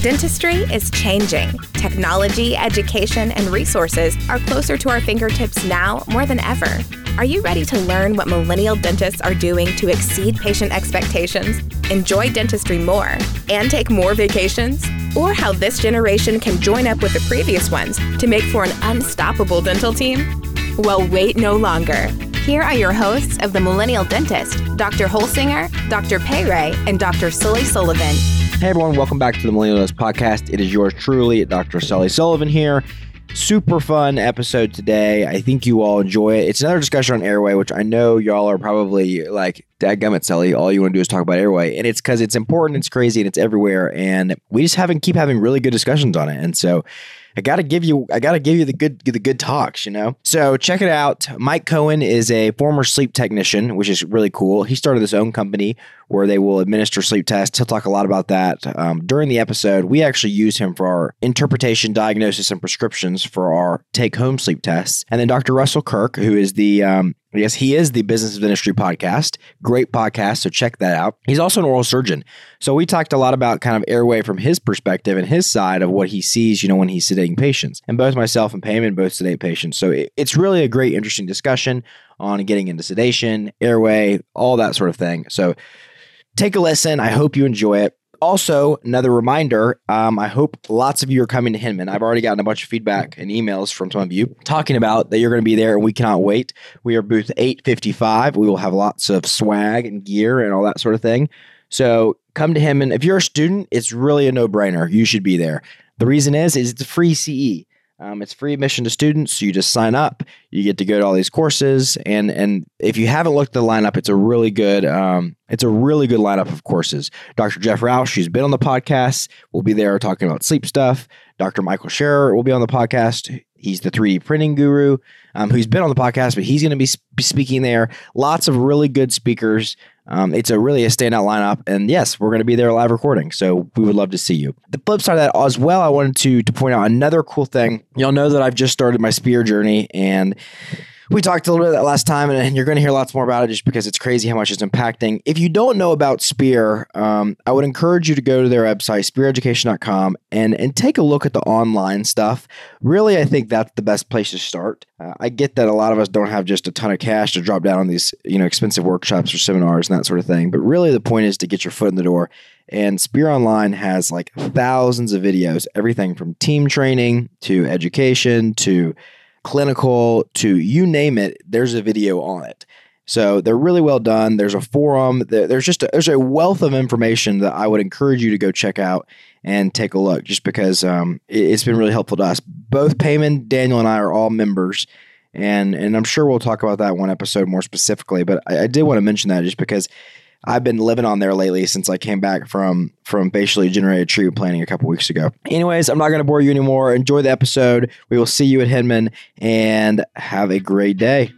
Dentistry is changing. Technology, education, and resources are closer to our fingertips now more than ever. Are you ready to learn what millennial dentists are doing to exceed patient expectations, enjoy dentistry more, and take more vacations? Or how this generation can join up with the previous ones to make for an unstoppable dental team? Well, wait no longer. Here are your hosts of The Millennial Dentist, Dr. Holsinger, Dr. Payray, and Dr. Sully Sullivan. Hey everyone, welcome back to the Millennial Dentist Podcast. It is yours truly, Dr. Sully Sullivan here. Super fun episode today. I think you all enjoy it. It's another discussion on airway, which I know y'all are probably like, dadgummit, Sully, all you want to do is talk about airway. And it's because it's important, it's crazy, and it's everywhere. And we just keep having really good discussions on it. And so I gotta give you the good talks, you know? So check it out. Mike Cohen is a former sleep technician, which is really cool. He started his own company where they will administer sleep tests. He'll talk a lot about that. During the episode, we actually use him for our interpretation, diagnosis, and prescriptions for our take-home sleep tests. And then Dr. Russell Kirk, who is the he is the Business of Dentistry podcast. Great podcast, so check that out. He's also an oral surgeon. So we talked a lot about kind of airway from his perspective and his side of what he sees, when he's sedating patients. And both myself and Payman both sedate patients. So it's really a great, interesting discussion on getting into sedation, airway, all that sort of thing. So take a listen. I hope you enjoy it. Also, another reminder, I hope lots of you are coming to Hinman. I've already gotten a bunch of feedback and emails from some of you talking about that you're going to be there and we cannot wait. We are booth 855. We will have lots of swag and gear and all that sort of thing. So come to Hinman. If you're a student, it's really a no-brainer. You should be there. The reason is it's a free CE. It's free admission to students. So you just sign up. You get to go to all these courses. And if you haven't looked at the lineup, it's a really good lineup of courses. Dr. Jeff Rausch, who's been on the podcast, will be there talking about sleep stuff. Dr. Michael Scherer will be on the podcast. He's the 3D printing guru, who's been on the podcast, but he's going to be speaking there. Lots of really good speakers. It's a standout lineup. And yes, we're going to be there live recording. So we would love to see you. The flip side of that as well, I wanted to point out another cool thing. Y'all know that I've just started my Spear journey, and we talked a little bit of that last time, and you're going to hear lots more about it just because it's crazy how much it's impacting. If you don't know about Spear, I would encourage you to go to their website, speareducation.com, and take a look at the online stuff. Really, I think that's the best place to start. I get that a lot of us don't have just a ton of cash to drop down on these, expensive workshops or seminars and that sort of thing. But really, the point is to get your foot in the door. And Spear Online has like thousands of videos, everything from team training to education to clinical to you name it, there's a video on it. So they're really well done. There's a forum. There's a wealth of information that I would encourage you to go check out and take a look, just because it's been really helpful to us. Both Payman, Daniel, and I are all members, and I'm sure we'll talk about that one episode more specifically. But I did want to mention that just because I've been living on there lately since I came back from facially generated treatment planning a couple weeks ago. Anyways, I'm not going to bore you anymore. Enjoy the episode. We will see you at Hinman, and have a great day.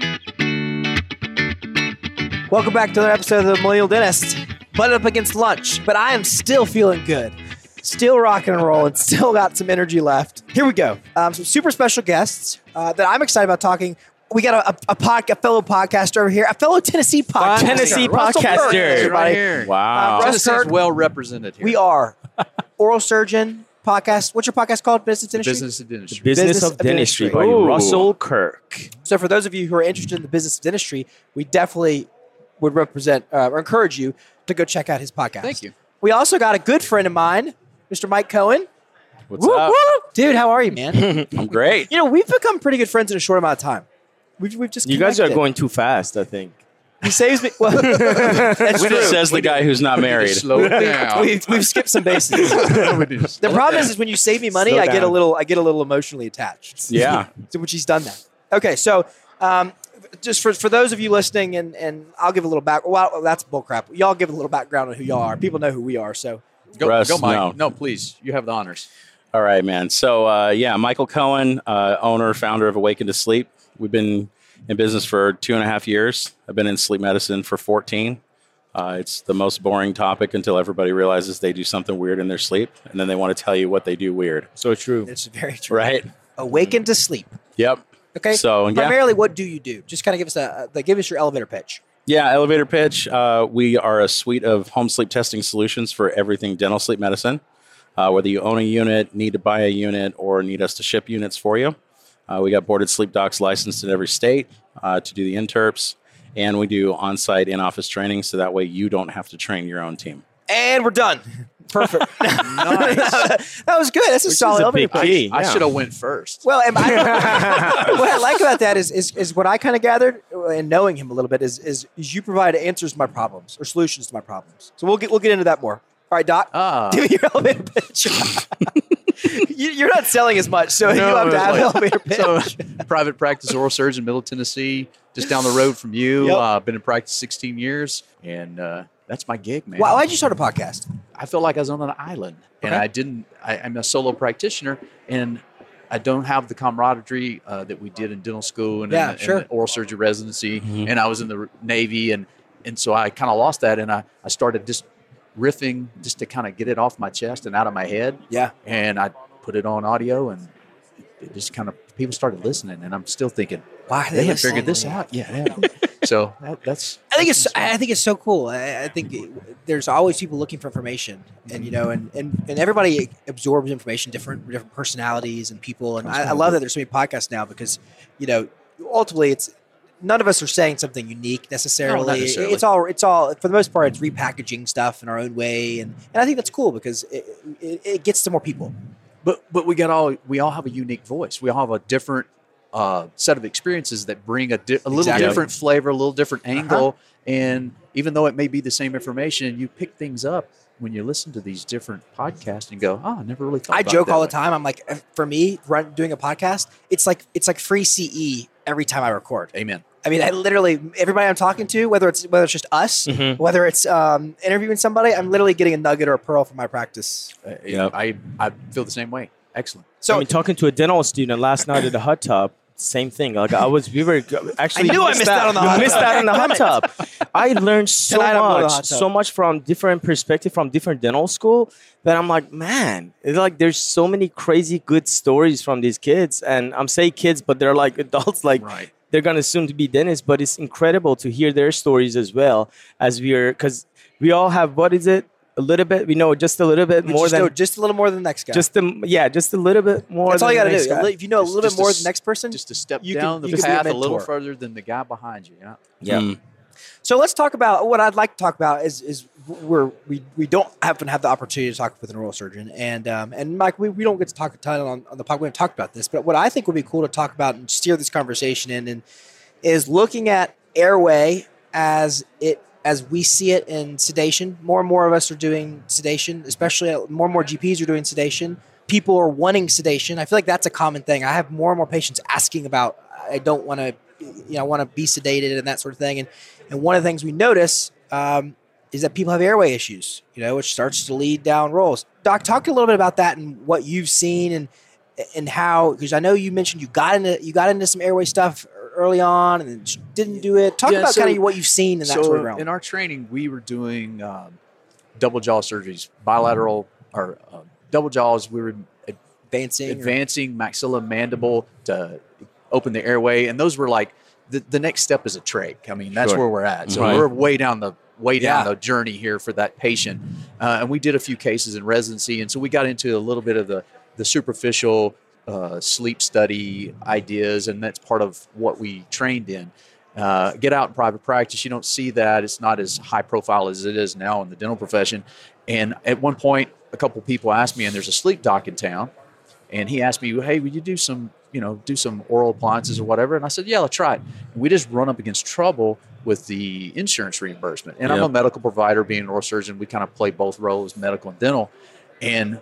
Welcome back to another episode of The Millennial Dentist. Butted up against lunch, but I am still feeling good. Still rocking and rolling. Still got some energy left. Here we go. Some super special guests that I'm excited about talking. We got a fellow podcaster over here, a fellow Tennessee podcaster. Tennessee podcaster. Right here. Wow. Tennessee is well represented here. We are. Oral surgeon podcast. What's your podcast called? Business of Dentistry? Business of Dentistry. Business of Dentistry by Russell Kirk. So for those of you who are interested in the business of dentistry, we definitely would encourage you to go check out his podcast. Thank you. We also got a good friend of mine, Mr. Mike Cohen. What's up? Dude, how are you, man? I'm great. We've become pretty good friends in a short amount of time. We've just You guys are going too fast, I think. He saves me. Well, that's true. Says the guy who's not married. Slow it down. We've skipped some bases. The problem is when you save me money, I get a little emotionally attached. Yeah. To which he's done that. Okay, so just for those of you listening, and I'll give a little back. Well, that's bullcrap. Y'all give a little background on who y'all are. People know who we are. So Go, Russ, Mike. No, please. You have the honors. All right, man. So, Michael Cohen, owner, founder of Awaken to Sleep. We've been in business for 2.5 years. I've been in sleep medicine for 14. It's the most boring topic until everybody realizes they do something weird in their sleep, and then they want to tell you what they do weird. So true. it's very true. Right? Awaken to Sleep. Yep. Okay. So, primarily, what do you do? Just kind of give us your elevator pitch. Yeah, elevator pitch. We are a suite of home sleep testing solutions for everything dental sleep medicine. whether you own a unit, need to buy a unit, or need us to ship units for you. We got boarded sleep docs licensed in every state to do the interps, and we do on-site in-office training, so that way you don't have to train your own team. And we're done. Perfect. Nice. That was good. That's a solid elevator pitch. I should have went first. Well, and what I like about that is what I kind of gathered, and knowing him a little bit, is you provide answers to my problems or solutions to my problems. So we'll get into that more. All right, Doc, give me your elevator pitch. You're not selling as much, so you have to have an elevator pitch. So, private practice oral surgeon, Middle Tennessee, just down the road from you. Yep. Been in practice 16 years, and that's my gig, man. Why'd you start a podcast? I felt like I was on an island, and I'm a solo practitioner, and I don't have the camaraderie that we did in dental school and in the oral surgery residency, and I was in the Navy, and so I kind of lost that, and I started just riffing just to kind of get it off my chest and out of my head. Yeah. And I put it on audio, and it just kind of, people started listening, and I'm still thinking, wow, they have figured this out. Yeah. So that's. I think it's so cool. I think there's always people looking for information, and and everybody absorbs information, different personalities and people, and I love that there's so many podcasts now because, ultimately it's. None of us are saying something unique necessarily. No, not necessarily. It's all for the most part. It's repackaging stuff in our own way, and I think that's cool because it gets to more people. But we all have a unique voice. We all have a different set of experiences that bring a little different flavor, a little different angle. And even though it may be the same information, you pick things up when you listen to these different podcasts and go, "Oh, I never really thought." I joke all the time. I'm like, for me, doing a podcast, it's like free CE every time I record. Amen. I mean, I literally, everybody I'm talking to, whether it's just us, whether it's interviewing somebody, I'm literally getting a nugget or a pearl from my practice. I feel the same way. Excellent. So, talking to a dental student last night at the hot tub, same thing. Like we were actually. I knew I missed out on the hot tub. Missed out on the hot tub. I learned so much from different perspective from different dental school that I'm like, man, it's like there's so many crazy good stories from these kids, and I'm saying kids, but they're like adults, like. Right. They're going to soon to be dentists, but it's incredible to hear their stories as well because we all have, what is it? A little bit, we know just a little bit more than. Just a little more than the next guy. Just a little bit more. That's all you got to do. Guy. If you know a little bit more than the next person, just to step down the path a little further than the guy behind you. Yeah. So let's talk about what I'd like to talk about is we don't often have the opportunity to talk with an oral surgeon, and Mike, we don't get to talk a ton on the podcast. We haven't talked about this, but what I think would be cool to talk about and steer this conversation in and is looking at airway as we see it in sedation. More and more of us are doing sedation, especially more and more GPs are doing sedation. People are wanting sedation. I feel like that's a common thing. I have more and more patients asking about, I don't want to, I want to be sedated and that sort of thing. And one of the things we notice is that people have airway issues, which starts to lead down rolls. Doc, talk a little bit about that and what you've seen and how, because I know you mentioned you got into some airway stuff early on and then didn't do it. Talk about kind of what you've seen in that sort of realm. In our training, we were doing double jaw surgeries, bilateral or double jaws. We were advancing maxilla mandible to open the airway, and those were like the next step is a trach. I mean, that's where we're at. So we're way down the journey here for that patient, and we did a few cases in residency, and so we got into a little bit of the superficial sleep study ideas, and that's part of what we trained in. Get out in private practice, you don't see that. It's not as high profile as it is now in the dental profession. And at one point, a couple people asked me, and there's a sleep doc in town, and he asked me, hey, would you do some oral appliances or whatever? And I said, yeah, let's try it. And we just run up against trouble with the insurance reimbursement. And I'm a medical provider, being an oral surgeon. We kind of play both roles, medical and dental. And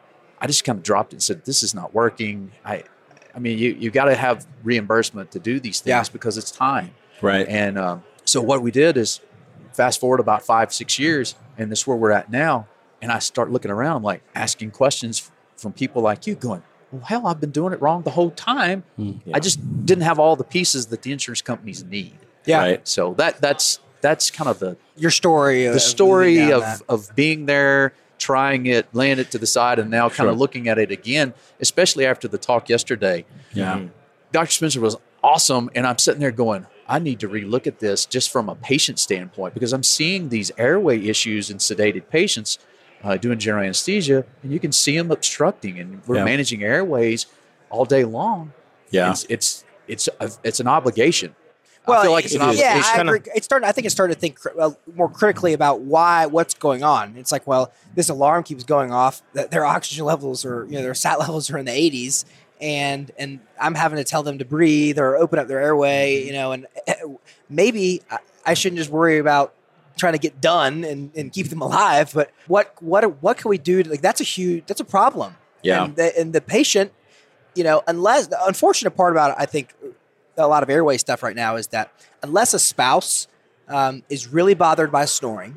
I just kind of dropped it and said, this is not working. I mean, you got to have reimbursement to do these things because it's time. Right. And so what we did is fast forward about 5-6 years, and this is where we're at now. And I start looking around, I'm like asking questions from people like you going, well, hell, I've been doing it wrong the whole time. I just didn't have all the pieces that the insurance companies need. Yeah. Right? So that's kind of your story. The story of being there, trying it, laying it to the side, and now kind of looking at it again, especially after the talk yesterday. Yeah. Dr. Spencer was awesome. And I'm sitting there going, I need to relook at this just from a patient standpoint, because I'm seeing these airway issues in sedated patients. doing general anesthesia, and you can see them obstructing, and we're managing airways all day long. Yeah, it's an obligation. Well, I feel like it's an obligation. Yeah, I agree. I think it's starting to think more critically about what's going on. It's like, well, this alarm keeps going off. That their oxygen levels their sat levels are in the 80s, and I'm having to tell them to breathe or open up their airway. And maybe I shouldn't just worry about trying to get done and keep them alive. But what can we do? That's a problem. Yeah, and the patient, unless the unfortunate part about it, I think a lot of airway stuff right now is that unless a spouse is really bothered by snoring,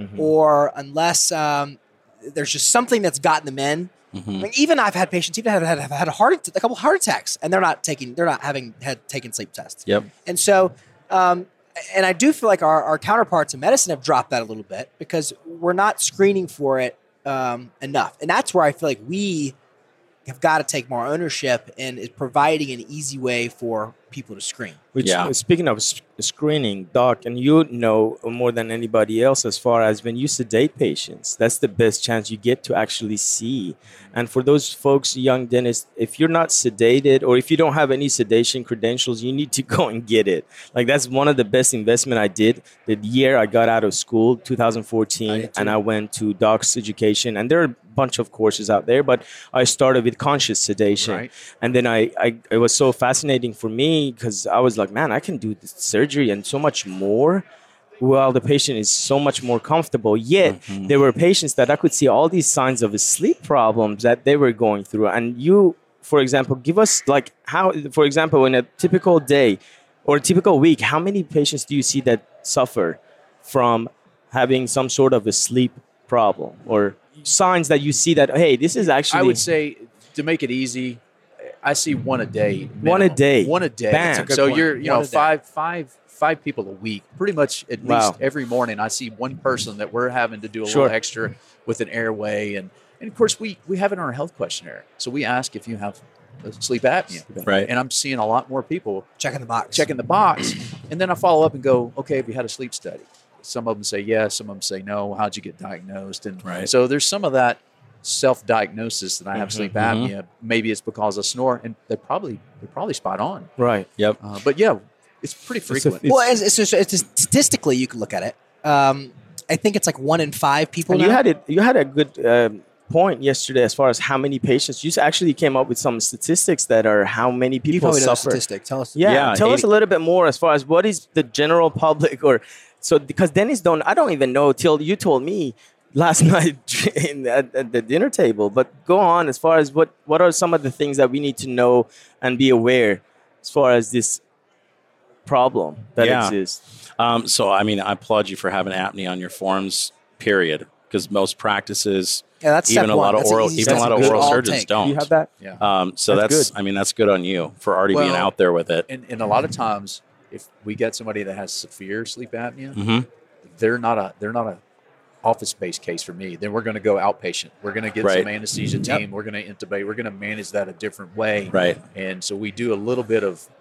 or unless there's just something that's gotten them in. I mean, even I've had patients have had a couple heart attacks, and they're not having taken sleep tests. Yep. And so, and I do feel like our counterparts in medicine have dropped that a little bit because we're not screening for it enough, and that's where I feel like we have got to take more ownership and is providing an easy way for people to screen. Speaking of screening, Doc, and you know more than anybody else as far as when you sedate patients, that's the best chance you get to actually see. And for those folks, young dentists, if you're not sedated or if you don't have any sedation credentials, you need to go and get it. Like that's one of the best investment I did the year I got out of school, 2014, and I went to Doc's Education. And there are a bunch of courses out there, but I started with conscious sedation. Right. And then it was so fascinating for me because I was like, man, I can do this surgery and so much more while the patient is so much more comfortable. Yet there were patients that I could see all these signs of sleep problems that they were going through. And you, for example, give us like how, for example, in a typical day or a typical week, how many patients do you see that suffer from having some sort of a sleep problem or signs that you see that, hey, this is actually... I would say, to make it easy, I see one a day. Minimum. One a day. Bam. So point. You're, five people a week. Pretty much at least every morning I see one person that we're having to do a little extra with an airway. And of course, we have it in our health questionnaire. So we ask if you have sleep apnea. Right. And I'm seeing a lot more people checking the box. And then I follow up and go, okay, have you had a sleep study? Some of them say yes, some of them say no. How'd you get diagnosed? And so there's some of that self-diagnosis that I have sleep apnea. Maybe it's because I snore, and they're probably spot on. Right. Yep. But yeah, it's pretty frequent. It's statistically you can look at it. I think it's like 1 in 5 people. And you had a good point yesterday as far as how many patients. You actually came up with some statistics that are how many people suffer. Statistic. Tell us. Tell us a little bit more as far as what is the general public or. So because dentists I don't even know till you told me last night at the dinner table. But go on as far as what are some of the things that we need to know and be aware as far as this problem that exists. So, I mean, I applaud you for having apnea on your forms, period. Because most practices, that's even a lot of oral surgeons don't. Do you have that? Yeah. So that's good. I mean, that's good on you for already being out there with it. And a lot of times, if we get somebody that has severe sleep apnea, they're not a office-based case for me. Then we're going to go outpatient. We're going to get some anesthesia team. We're going to intubate. We're going to manage that a different way. Right. And so we do a little bit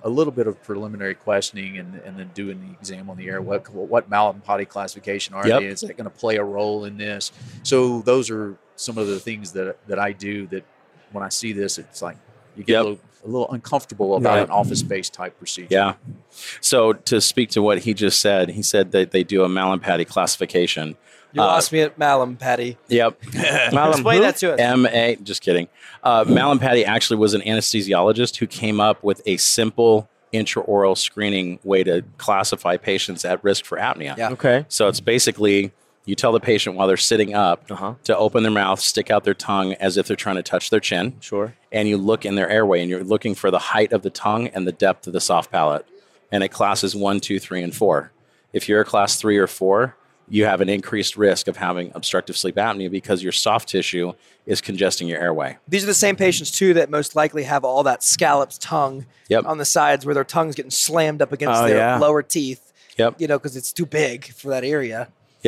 of preliminary questioning and then doing the exam on the air. What Mallampati classification are they? Is that going to play a role in this? So those are some of the things that I do that when I see this, it's like you get a little uncomfortable about an office-based type procedure. Yeah. So to speak to what he just said, he said that they do a Mallampati classification. You lost me at Mallampati. Yep. Explain that to us. M.A. Just kidding. Mallampati actually was an anesthesiologist who came up with a simple intraoral screening way to classify patients at risk for apnea. Yeah. Okay. So it's basically you tell the patient while they're sitting up to open their mouth, stick out their tongue as if they're trying to touch their chin. Sure. And you look in their airway and you're looking for the height of the tongue and the depth of the soft palate. And it classes 1, 2, 3, and 4. If you're a class 3 or 4, you have an increased risk of having obstructive sleep apnea because your soft tissue is congesting your airway. These are the same patients, too, that most likely have all that scalloped tongue on the sides where their tongue's getting slammed up against their lower teeth, Yep. because it's too big for that area. Yep.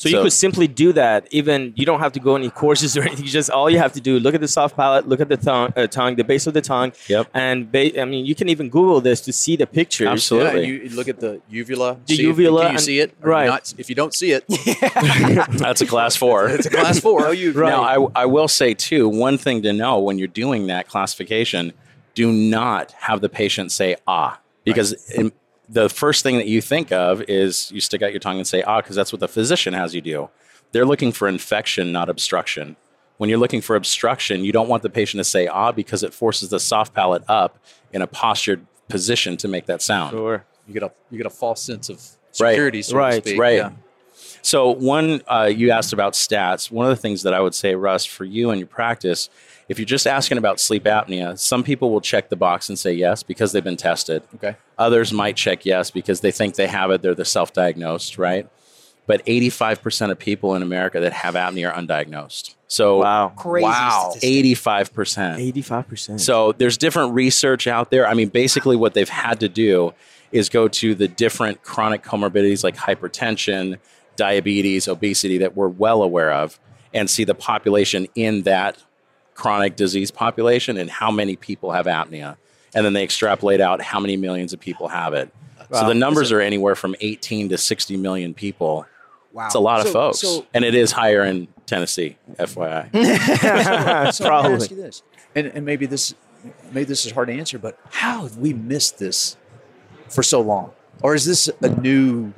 So you could simply do that. Even you don't have to go any courses or anything. Just all you have to do, look at the soft palate, look at the tongue, the base of the tongue. Yep. And I mean, you can even Google this to see the pictures. Absolutely. Yeah, you look at the uvula. The uvula. Can you see it? Right. If you don't see it, That's a class 4. it's a class 4. Right. Now, I will say, too, one thing to know when you're doing that classification, do not have the patient say, because the first thing that you think of is you stick out your tongue and say, because that's what the physician has you do. They're looking for infection, not obstruction. When you're looking for obstruction, you don't want the patient to say, because it forces the soft palate up in a postured position to make that sound. Sure. You get a false sense of security, so to speak. Right. Yeah. So you asked about stats. One of the things that I would say, Russ, for you and your practice, if you're just asking about sleep apnea, some people will check the box and say yes because they've been tested. Okay. Others might check yes because they think they have it. They're self-diagnosed, right? But 85% of people in America that have apnea are undiagnosed. So wow, crazy. Wow, 85%. 85%. So there's different research out there. I mean, basically what they've had to do is go to the different chronic comorbidities like hypertension, diabetes, obesity that we're well aware of, and see the population in that chronic disease population and how many people have apnea. And then they extrapolate out how many millions of people have it. Wow. So the numbers are anywhere from 18 to 60 million people. Wow. It's a lot of folks. And it is higher in Tennessee, FYI. Probably. Let me ask you this. And maybe this is hard to answer, but how have we missed this for so long? Or is this a new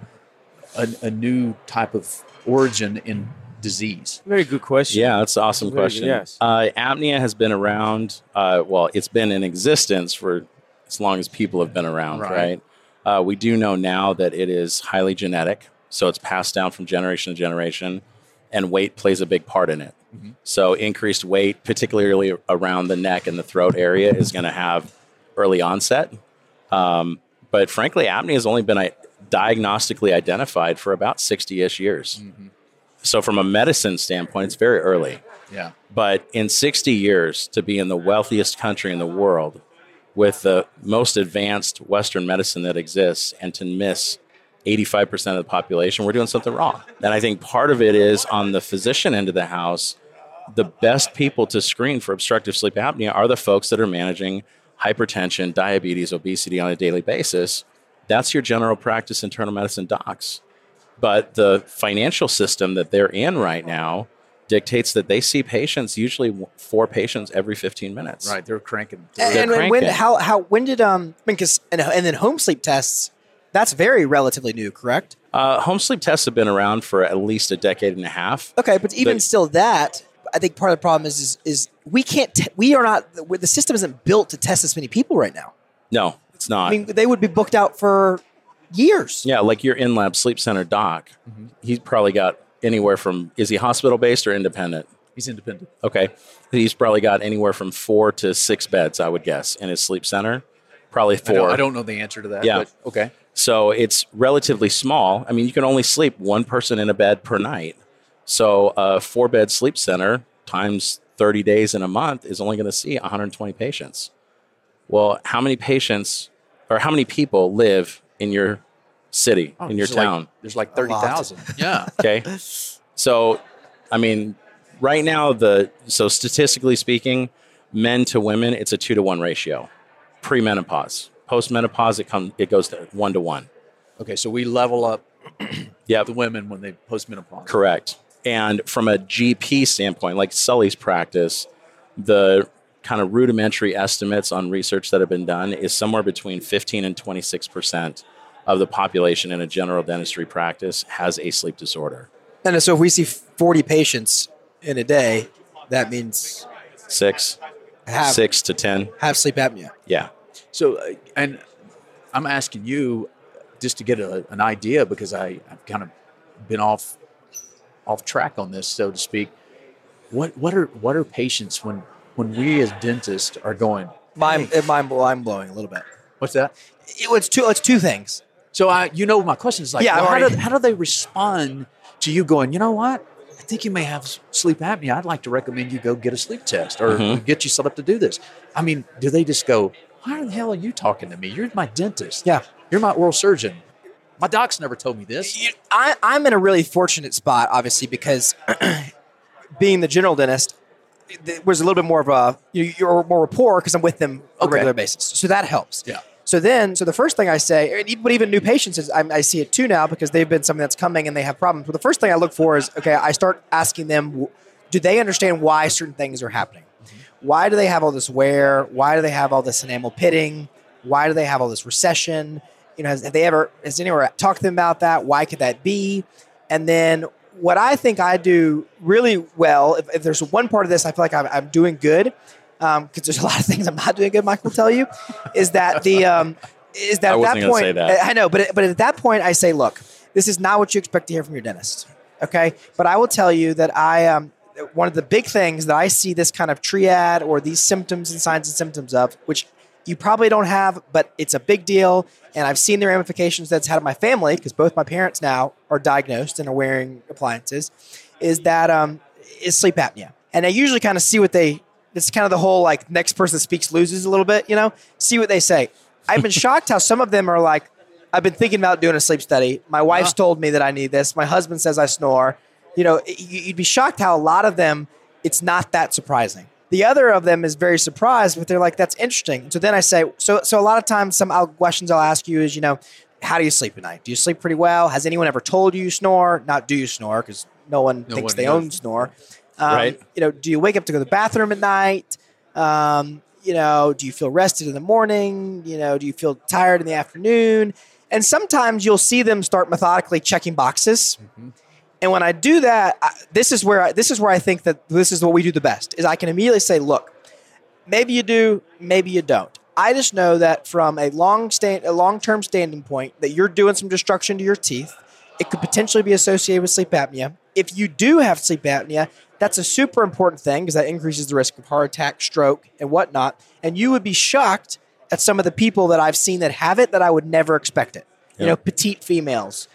type of origin in disease? Very good question. Yeah, that's an awesome question. Yes. Apnea has been around, it's been in existence for as long as people have been around, right? We do know now that it is highly genetic, so it's passed down from generation to generation, and weight plays a big part in it. Mm-hmm. So increased weight, particularly around the neck and the throat area, is going to have early onset. But frankly, apnea has only been diagnostically identified for about 60-ish years. Mm-hmm. So from a medicine standpoint, it's very early. Yeah. But in 60 years, to be in the wealthiest country in the world with the most advanced Western medicine that exists and to miss 85% of the population, we're doing something wrong. And I think part of it is on the physician end of the house, the best people to screen for obstructive sleep apnea are the folks that are managing hypertension, diabetes, obesity on a daily basis. That's your general practice internal medicine docs. But the financial system that they're in right now dictates that they see patients, usually 4 patients every 15 minutes. Right, they're cranking. And when did because and then home sleep tests, that's very relatively new, correct? Home sleep tests have been around for at least a decade and a half. Okay, but even still that, I think part of the problem is the system isn't built to test this many people right now. No, it's not. I mean, they would be booked out for years. Yeah, like your in-lab sleep center doc, he's probably got anywhere from, is he hospital-based or independent? He's independent. Okay. He's probably got anywhere from 4 to 6 beds, I would guess, in his sleep center. Probably 4. I don't know the answer to that. Yeah. But okay. So it's relatively small. I mean, you can only sleep one person in a bed per night. So a 4-bed sleep center times 30 days in a month is only going to see 120 patients. Well, how many patients or how many people live in your city, in your town? There's like 30,000. Yeah. Okay. So, I mean, right now, statistically speaking, men to women, it's a 2-to-1 ratio. Pre-menopause. Post-menopause, it goes to 1-to-1. Okay, so we level up the women when they post-menopause. Correct. And from a GP standpoint, like Sully's practice, the kind of rudimentary estimates on research that have been done is somewhere between 15 and 26% of the population in a general dentistry practice has a sleep disorder. And so if we see 40 patients in a day, that means 6 to 10 have sleep apnea. Yeah. So, and I'm asking you just to get an idea because I've kind of been off track on this, so to speak. What are patients when we as dentists are going? Mind blowing a little bit. What's that? It's two things. So my question is like, how do they respond to you going, you know what? I think you may have sleep apnea. I'd like to recommend you go get a sleep test or get you set up to do this. I mean, do they just go, why the hell are you talking to me? You're my dentist. Yeah. You're my oral surgeon. My doc's never told me this. I'm in a really fortunate spot, obviously, because being the general dentist, there was a little bit more of a you're more rapport because I'm with them on a regular basis, so that helps. Yeah. So the first thing I say, but even new patients, is I see it too now because they've been something that's coming and they have problems. But the first thing I look for is, okay, I start asking them, do they understand why certain things are happening? Mm-hmm. Why do they have all this wear? Why do they have all this enamel pitting? Why do they have all this recession? Has anyone talked to them about that? Why could that be? And then what I think I do really well, if there's one part of this I feel like I'm doing good, because there's a lot of things I'm not doing good, Mike will tell you, is that at that point, say that. I know, but at that point I say, look, this is not what you expect to hear from your dentist. Okay. But I will tell you that one of the big things that I see this kind of triad or these symptoms and signs and symptoms of, which you probably don't have, but it's a big deal. And I've seen the ramifications that's had on my family because both my parents now are diagnosed and are wearing appliances, is sleep apnea. And I usually kind of see it's kind of the whole like next person that speaks loses a little bit, see what they say. I've been shocked how some of them are like, I've been thinking about doing a sleep study. My wife's told me that I need this. My husband says I snore. You'd be shocked how a lot of them, it's not that surprising. The other of them is very surprised, but they're like, that's interesting. So then I say, so a lot of times some questions I'll ask you is, how do you sleep at night? Do you sleep pretty well? Has anyone ever told you snore? Not do you snore, because no one thinks they own snore. Right. Do you wake up to go to the bathroom at night? Do you feel rested in the morning? Do you feel tired in the afternoon? And sometimes you'll see them start methodically checking boxes. Mm-hmm. And when I do that, this is where I think that this is what we do the best, is I can immediately say, look, maybe you do, maybe you don't. I just know that from a long-term standing point that you're doing some destruction to your teeth. It could potentially be associated with sleep apnea. If you do have sleep apnea, that's a super important thing because that increases the risk of heart attack, stroke, and whatnot. And you would be shocked at some of the people that I've seen that have it that I would never expect it. Yep. Petite females,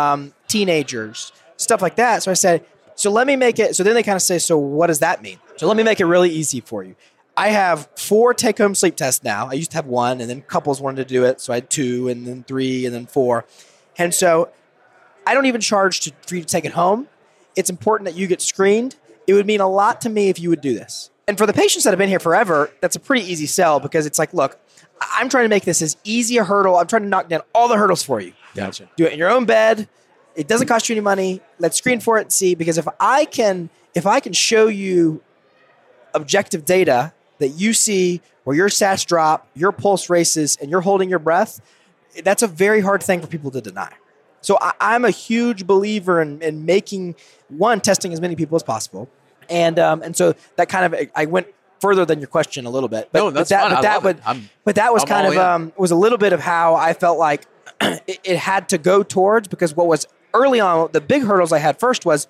teenagers, stuff like that. So I said, so let me make it. So then they kind of say, so what does that mean? So let me make it really easy for you. I have 4 take-home sleep tests now. I used to have 1, and then couples wanted to do it. So I had 2, and then 3, and then 4. And so I don't even charge for you to take it home. It's important that you get screened. It would mean a lot to me if you would do this. And for the patients that have been here forever, that's a pretty easy sell because it's like, look, I'm trying to make this as easy a hurdle. I'm trying to knock down all the hurdles for you. Gotcha. Do it in your own bed. It doesn't cost you any money. Let's screen for it and see. Because if I can show you objective data that you see where your sats drop, your pulse races, and you're holding your breath, that's a very hard thing for people to deny. So I'm a huge believer in making testing as many people as possible, and so that kind of I went further than your question a little bit. But, no, that's fine. But that was kind of was a little bit of how I felt like it had to go towards, because what was early on the big hurdles I had first was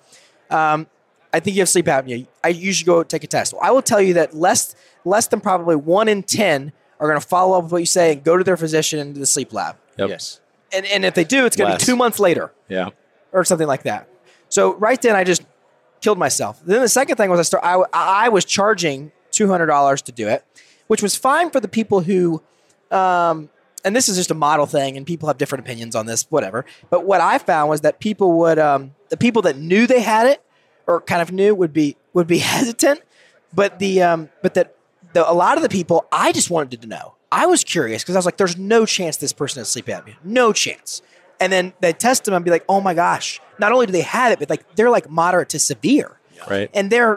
I think you have sleep apnea. You should go take a test. Well, I will tell you that less than probably 1 in 10 are going to follow up with what you say and go to their physician and to the sleep lab. Yep. Yes. And if they do, it's going to be 2 months later. Yeah. Or something like that. So right then I just killed myself. Then the second thing was I was charging $200 to do it, which was fine for the people who, and this is just a model thing and people have different opinions on this, whatever. But what I found was that people would, the people that knew they had it or kind of knew would be hesitant. But a lot of the people I just wanted to know. I was curious because I was like, there's no chance this person has sleep apnea. No chance. And then they test them and be like, oh my gosh, not only do they have it, but like they're like moderate to severe. Right. And they're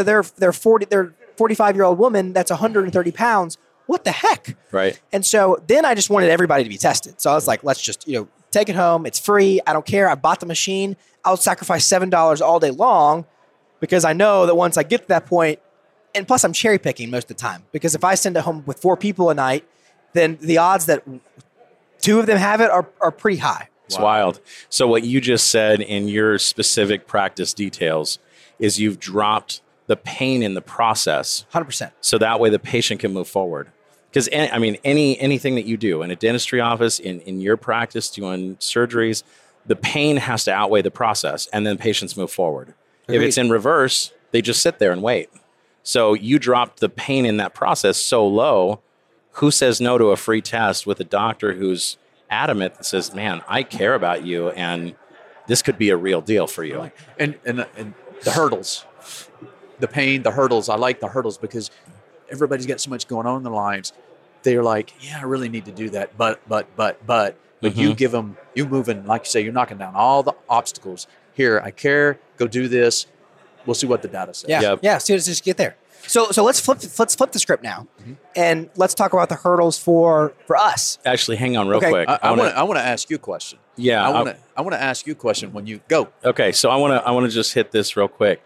45-year-old woman that's 130 pounds. What the heck? Right. And so then I just wanted everybody to be tested. So I was like, let's just, take it home. It's free. I don't care. I bought the machine. I'll sacrifice $7 all day long because I know that once I get to that point, and plus I'm cherry picking most of the time, because if I send it home with 4 people a night, then the odds that 2 of them have it are pretty high. It's wild. So what you just said in your specific practice details is you've dropped the pain in the process. 100%. So that way the patient can move forward. Because anything that you do in a dentistry office, in your practice, doing surgeries, the pain has to outweigh the process, and then patients move forward. Agreed. If it's in reverse, they just sit there and wait. So you dropped the pain in that process so low. Who says no to a free test with a doctor who's adamant that says, man, I care about you and this could be a real deal for you. And the hurdles, the pain, the hurdles. I like the hurdles because everybody's got so much going on in their lives. They're like, yeah, I really need to do that. But you give them, you moving, like you say, you're knocking down all the obstacles. Here, I care. Go do this. We'll see what the data says. Yeah, yeah. So let's just get there. So let's flip the script now, and let's talk about the hurdles for us. Actually, hang on real quick. I want to ask you a question. Yeah, I want to ask you a question when you go. Okay, so I want to just hit this real quick.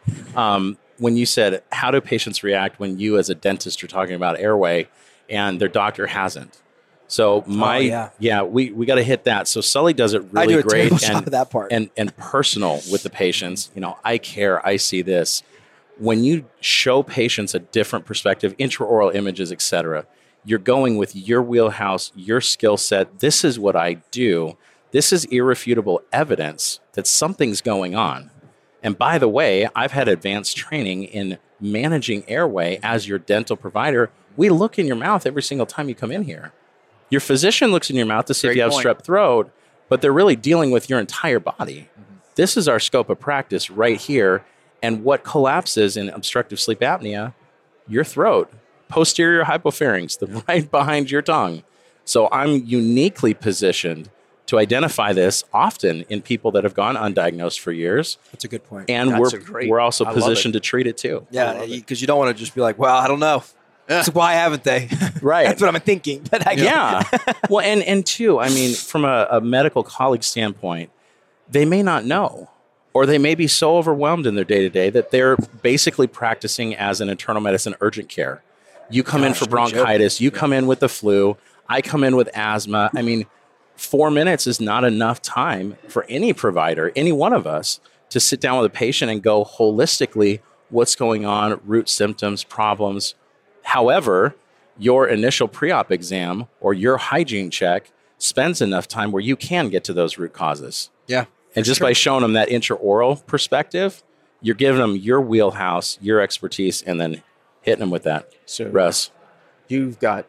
When you said, how do patients react when you as a dentist are talking about airway and their doctor hasn't? So we got to hit that. So Sully does it really great and that part. and personal with the patients. You know, I care. I see this. When you show patients a different perspective, intraoral images, etc., you're going with your wheelhouse, your skill set. This is what I do. This is irrefutable evidence that something's going on. And by the way, I've had advanced training in managing airway as your dental provider. We look in your mouth every single time you come in here. Your physician looks in your mouth to see if you have strep throat, but they're really dealing with your entire body. This is our scope of practice right here. And what collapses in obstructive sleep apnea? Your throat, posterior hypopharynx, the right behind your tongue. So I'm uniquely positioned to identify this often in people that have gone undiagnosed for years. That's a good point. And we're also positioned to treat it too. Yeah, because you don't want to just be like, well, I don't know. So why haven't they? Right. That's what I'm thinking. But Well, and two, I mean, from a medical colleague standpoint, they may not know, or they may be so overwhelmed in their day-to-day that they're basically practicing as an internal medicine urgent care. You come in for bronchitis, you come in with the flu, I come in with asthma. I mean, 4 minutes is not enough time for any provider, any one of us, to sit down with a patient and go holistically, what's going on, root symptoms, problems. However, your initial pre-op exam or your hygiene check spends enough time where you can get to those root causes. Yeah. And just by showing them that intraoral perspective, you're giving them your wheelhouse, your expertise, and then hitting them with that. So, Russ, you've got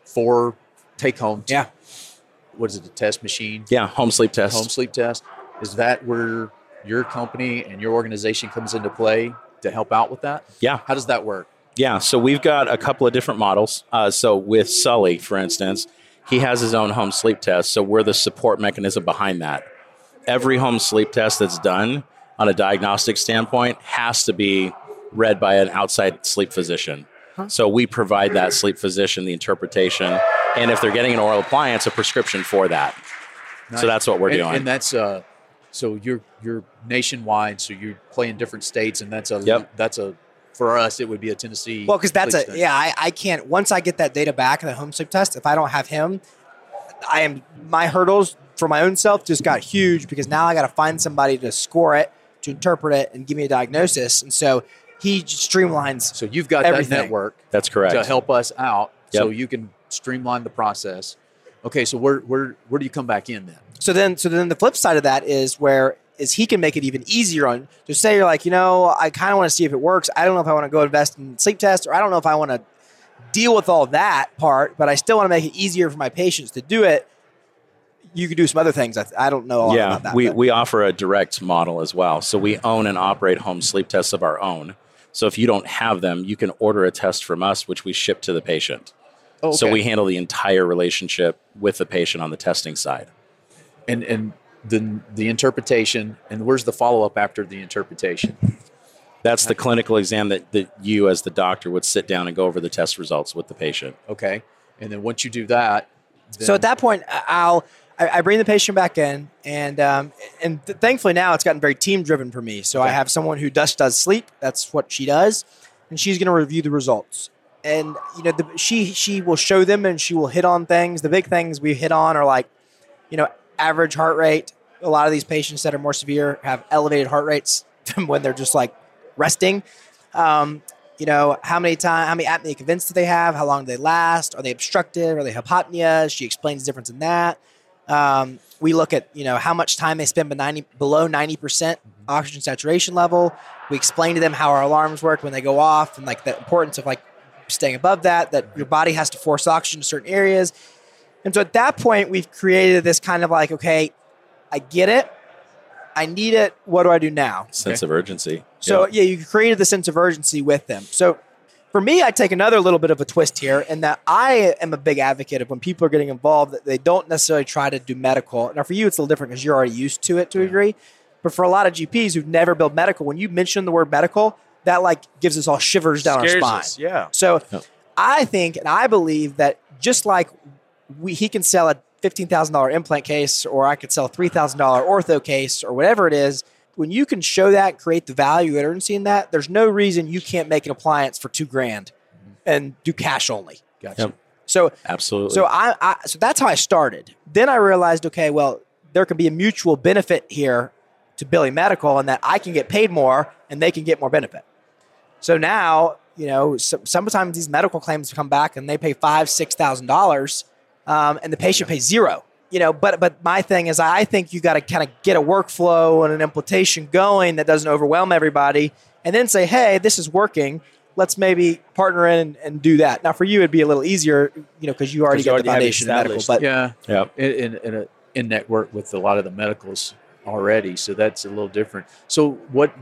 4 take-home. Yeah. What is it, the test machine? Yeah, home sleep test. Home sleep test. Is that where your company and your organization comes into play to help out with that? Yeah. How does that work? Yeah, so we've got a couple of different models. So with Sully, for instance, he has his own home sleep test, so we're the support mechanism behind that. Every home sleep test that's done on a diagnostic standpoint has to be read by an outside sleep physician. So we provide that sleep physician the interpretation, and if they're getting an oral appliance, a prescription for that. Nice. So that's what we're doing. And that's so you're nationwide, so you play in different states, and that's a for us it would be a Tennessee. Well, because I can't, once I get that data back in the home sleep test, if I don't have him, my hurdles for my own self just got huge, because now I got to find somebody to score it, to interpret it, and give me a diagnosis. And so he streamlines. So you've got everything. That network. That's correct. To help us out, so you can streamline the process. Okay, so where do you come back in then? So then the flip side of that is he can make it even easier on, just say you're like, I kind of want to see if it works. I don't know if I want to go invest in sleep tests, or I don't know if I want to deal with all that part, but I still want to make it easier for my patients to do it. You could do some other things. I don't know a lot about that. We offer a direct model as well. So we own and operate home sleep tests of our own. So if you don't have them, you can order a test from us, which we ship to the patient. Oh, okay. So we handle the entire relationship with the patient on the testing side. And the interpretation, and where's the follow-up after the interpretation? That's the clinical exam that you as the doctor would sit down and go over the test results with the patient. Okay. And then once you do that. So at that point, I bring the patient back in, and thankfully now it's gotten very team-driven for me. So I have someone who does sleep. That's what she does. And she's going to review the results. And, she will show them, and she will hit on things. The big things we hit on are like, average heart rate. A lot of these patients that are more severe have elevated heart rates when they're just like resting. How many apneic events do they have? How long do they last? Are they obstructive? Are they hypopnea? She explains the difference in that. We look at, how much time they spend below 90% oxygen saturation level. We explain to them how our alarms work when they go off, and like the importance of like staying above that your body has to force oxygen to certain areas. And so at that point, we've created this kind of like, okay, I get it. I need it. What do I do now? Sense of urgency. So you created the sense of urgency with them. So for me, I take another little bit of a twist here in that I am a big advocate of when people are getting involved, that they don't necessarily try to do medical. Now for you, it's a little different because you're already used to it to a degree. But for a lot of GPs who've never built medical, when you mention the word medical, that like gives us all shivers down our spine. Yeah. So I think and I believe that just like he can sell a $15,000 implant case, or I could sell a $3,000 ortho case, or whatever it is. When you can show that, create the value and urgency in that, there's no reason you can't make an appliance for $2,000 and do cash only. Gotcha. Yep. So absolutely. So so that's how I started. Then I realized, okay, well, there can be a mutual benefit here to Billy Medical, and that I can get paid more and they can get more benefit. So now, sometimes these medical claims come back and they pay $5,000-$6,000, and the patient pays $0. But my thing is, I think you got to kind of get a workflow and an implementation going that doesn't overwhelm everybody, and then say, hey, this is working. Let's maybe partner in and do that. Now, for you, it'd be a little easier, because you already got the foundation in medical. But in network with a lot of the medicals already, so that's a little different. So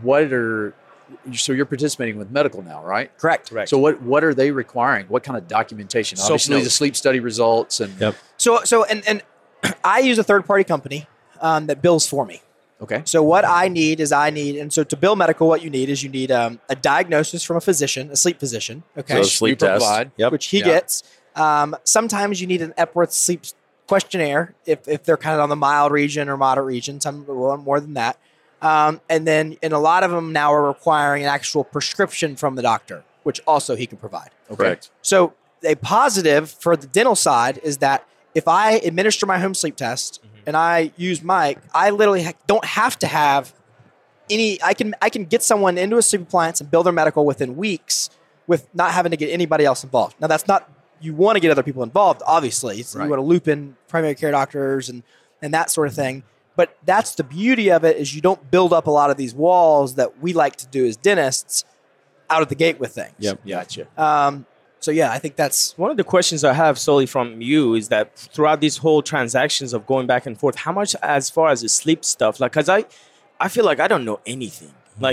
so you're participating with medical now, right? Correct. So what are they requiring? What kind of documentation? Obviously, the sleep study results and So I use a third-party company that bills for me. Okay. So what I need, and so to bill medical, what you need is a diagnosis from a physician, a sleep physician. Okay. So sleep test, which he gets. Sometimes you need an Epworth sleep questionnaire if they're kind of on the mild region or moderate region. Some more than that. And then a lot of them now are requiring an actual prescription from the doctor, which also he can provide. Okay. Correct. So a positive for the dental side is that if I administer my home sleep test and I use Mike, I literally don't have to have any. I can get someone into a sleep appliance and bill their medical within weeks with not having to get anybody else involved. Now that's not, you want to get other people involved, obviously. So you want to loop in primary care doctors and that sort of thing. But that's the beauty of it, is you don't build up a lot of these walls that we like to do as dentists out of the gate with things. Yep. Gotcha. So yeah, I think that's one of the questions I have solely from you is that throughout these whole transactions of going back and forth, how much as far as the sleep stuff, like, cause I feel like I don't know anything.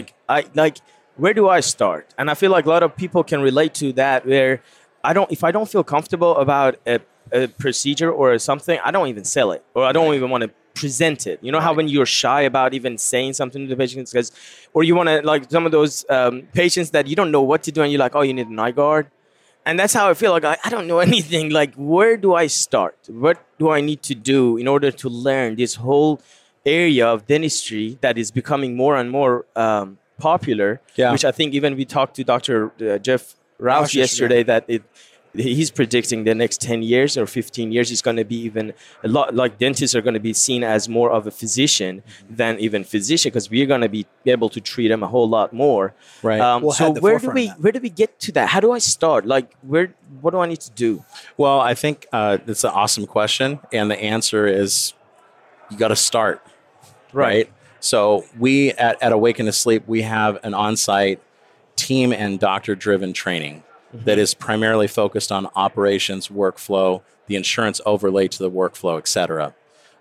Where do I start? And I feel like a lot of people can relate to that, where if I don't feel comfortable about a procedure or something, I don't even sell it, or I don't even want to present it. You know how when you're shy about even saying something to the patients, or you want to, like some of those patients that you don't know what to do and you're like, oh, you need an eye guard. And that's how I feel like I don't know anything. Like, where do I start? What do I need to do in order to learn this whole area of dentistry that is becoming more and more popular? Yeah. Which I think even we talked to Dr. Jeff Rouse yesterday that he's predicting the next 10 years or 15 years is going to be even a lot, like dentists are going to be seen as more of a physician than even physician, because we're going to be able to treat them a whole lot more. Right. So where do we get to that? How do I start? Like, what do I need to do? Well, I think it's an awesome question. And the answer is you got to start. Right. So we at Awaken to Sleep, we have an on-site team and doctor-driven training that is primarily focused on operations, workflow, the insurance overlay to the workflow, et cetera.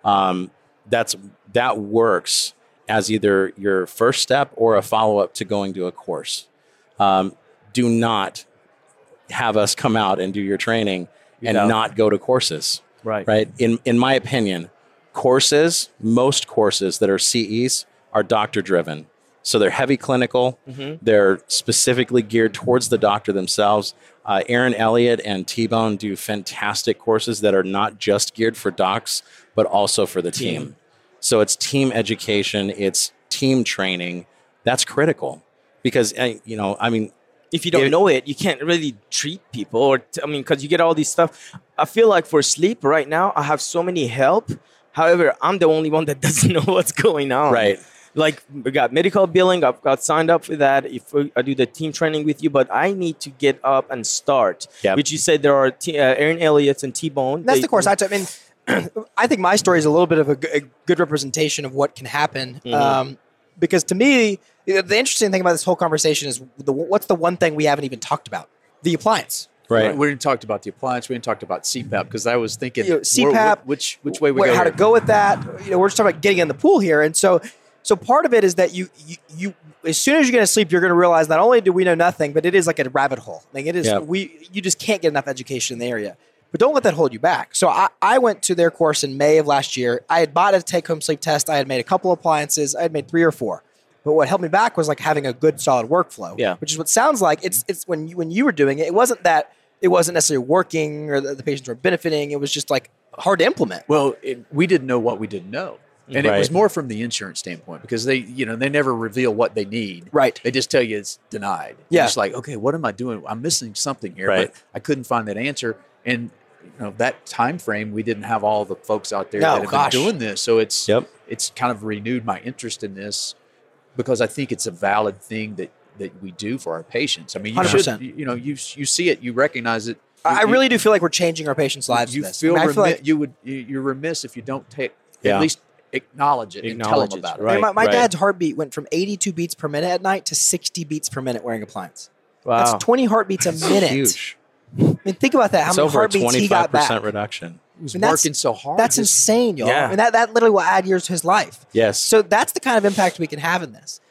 That works as either your first step or a follow-up to going to a course. Do not have us come out and do your training and not go to courses. Right. In my opinion, most courses that are CEs are doctor-driven. So they're heavy clinical. They're specifically geared towards the doctor themselves. Aaron Elliott and T-Bone do fantastic courses that are not just geared for docs, but also for the team. So it's team education. It's team training. That's critical because, if you don't know it, you can't really treat people because you get all these stuff. I feel like for sleep right now, I have so many help. However, I'm the only one that doesn't know what's going on. Right. Like, we got medical billing. I've got signed up for that. If I do the team training with you, but I need to get up and start. Yep. Which you said there are Aaron Elliott's and T-Bone. That's the course I took. I think my story is a little bit of a good representation of what can happen. Because to me, the interesting thing about this whole conversation is what's the one thing we haven't even talked about? The appliance. Right. We didn't talk about the appliance. We didn't talk about CPAP because I was thinking CPAP, which way we go. How here. to go with that? We're just talking about getting in the pool here, and so part of it is that you as soon as you're going to sleep, you're going to realize not only do we know nothing, but it is like a rabbit hole. Like it is, you just can't get enough education in the area. But don't let that hold you back. So I went to their course in May of last year. I had bought a take-home sleep test. I had made a couple appliances. I had made 3 or 4. But what held me back was like having a good, solid workflow. Yeah. Which is what sounds like it's when you were doing it. It wasn't necessarily working or the patients were benefiting. It was just like hard to implement. Well, we didn't know what we didn't know. And it was more from the insurance standpoint because they never reveal what they need. Right. They just tell you it's denied. Yeah. It's like, okay, what am I doing? I'm missing something here, Right. but I couldn't find that answer. And that time frame, we didn't have all the folks out there No, that have gosh. been doing this. So it's Yep. kind of renewed my interest in this because I think it's a valid thing that we do for our patients. I mean, you 100%. should, you see it, you recognize it. I really do feel like we're changing our patients' lives. You with this. feel I feel like you're remiss if you don't at Yeah. least acknowledge it and tell them about it. Right. my dad's heartbeat went from 82 beats per minute at night to 60 beats per minute wearing appliance. Wow. That's 20 heartbeats a minute. Huge. I mean, think about that. How It's many over a heartbeats he got 25% back? reduction. He was And that's- working so hard. That's Just- insane, y'all. Yeah. I mean, that literally will add years to his life. Yes. So that's the kind of impact we can have in this.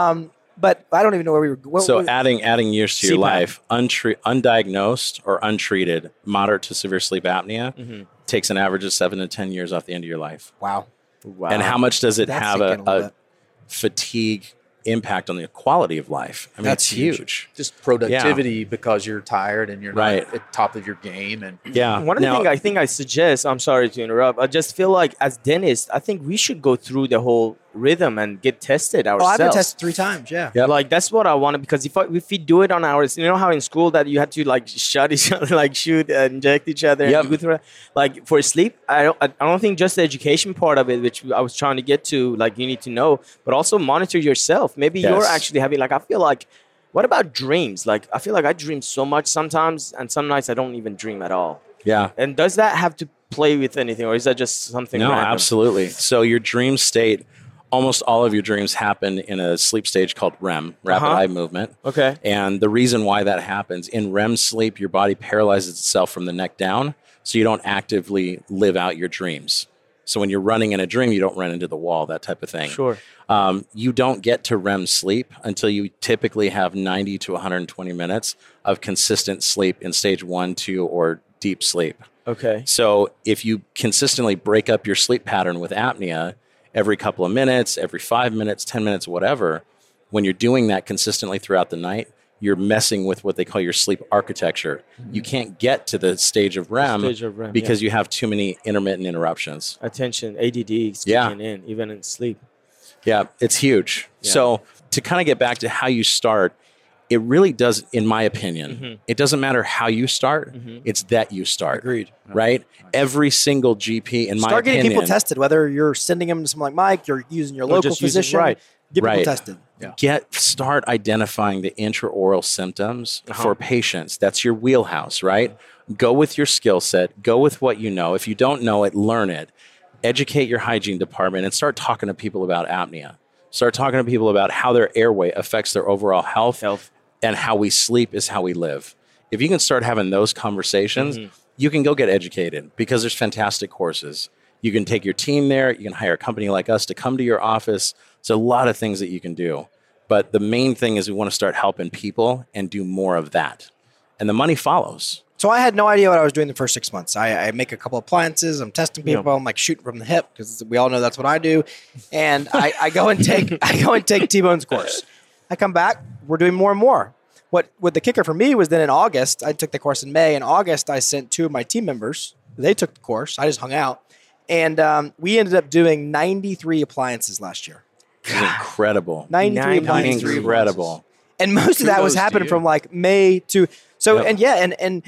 But I don't even know where we were. So adding years to your CPAP. life, undiagnosed or untreated, moderate to severe sleep apnea takes an average of 7 to 10 years off the end of your life. Wow. And how much does it That's have sinking a little a bit. fatigue impact on the quality of life? I mean, That's it's huge. just productivity because you're tired and you're Right. not at the top of your game. And Yeah. One of the things I think I suggest, I'm sorry to interrupt, I just feel like as dentists, I think we should go through the whole rhythm and get tested Oh, ourselves. I've been tested 3 times. Yeah. Yep. Like that's what I want because if we do it on ours, you know how in school that you had to like shut each other, like shoot, inject each other, Yep. and go through it. Like for sleep, I don't think just the education part of it, which I was trying to get to, like you need to know, but also monitor yourself. Maybe you're Yes. actually having like I feel like. What about dreams? Like I feel like I dream so much sometimes, and some nights I don't even dream at all. Yeah. And does that have to play with anything, or is that just something? No, random? absolutely. So your dream state, almost all of your dreams happen in a sleep stage called REM, rapid eye movement. Okay. And the reason why that happens, in REM sleep, your body paralyzes itself from the neck down, so you don't actively live out your dreams. So when you're running in a dream, you don't run into the wall, that type of thing. Sure. You don't get to REM sleep until you typically have 90 to 120 minutes of consistent sleep in stage 1, 2, or deep sleep. Okay. So if you consistently break up your sleep pattern with apnea every couple of minutes, every 5 minutes, 10 minutes, whatever, when you're doing that consistently throughout the night, you're messing with what they call your sleep architecture. You can't get to the stage of REM, because you have too many intermittent interruptions. Attention, ADD is Yeah. kicking in, even in sleep. Yeah, it's huge. Yeah. So to kind of get back to how you start, it really does, in my opinion, it doesn't matter how you start, it's that you start. Agreed. Right? Every single GP, in my Start getting opinion, people tested, whether you're sending them to someone like Mike, you're using your Or local just using- physician. right. Get Right. people tested. start identifying the intraoral symptoms for patients. That's your wheelhouse, right? Go with your skill set, go with what you know. If you don't know it, learn it. Educate your hygiene department and start talking to people about apnea. Start talking to people about how their airway affects their overall health. And how we sleep is how we live. If you can start having those conversations, you can go get educated, because there's fantastic courses. You can take your team there. You can hire a company like us to come to your office. There's a lot of things that you can do. But the main thing is we want to start helping people and do more of that. And the money follows. So I had no idea what I was doing the first 6 months. I make a couple appliances. I'm testing people. I'm like shooting from the hip, because we all know that's what I do. And I go and take T-Bone's course. I come back. We're doing more and more. What the kicker for me was then in August, I took the course in May. In August, I sent 2 of my team members. They took the course. I just hung out. And we ended up doing 93 appliances last year. It's incredible. 93 appliances. Incredible. And most of that was Kudos to happening you. from like May to so Yep. and yeah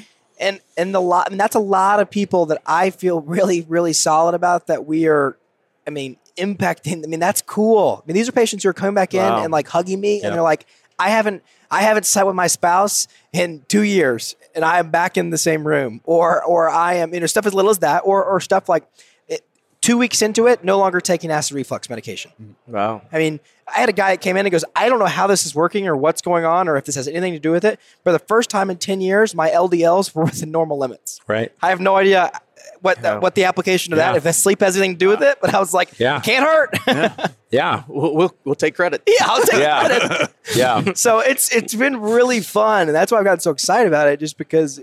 and the lot. I mean, that's a lot of people that I feel really really solid about, that we are. I mean, impacting. I mean, that's cool. I mean, these are patients who are coming back in Wow. and like hugging me, Yep. and they're like, I haven't sat with my spouse in 2 years, and I am back in the same room, or I am, stuff as little as that, or stuff like. 2 weeks into it, no longer taking acid reflux medication. Wow. I mean, I had a guy that came in and goes, I don't know how this is working or what's going on or if this has anything to do with it. But the first time in 10 years, my LDLs were within normal limits. Right. I have no idea what the application of that, if sleep has anything to do with it. But I was like, it can't hurt. Yeah. We'll take credit. Yeah, I'll take credit. Yeah. So it's been really fun. And that's why I've gotten so excited about it, just because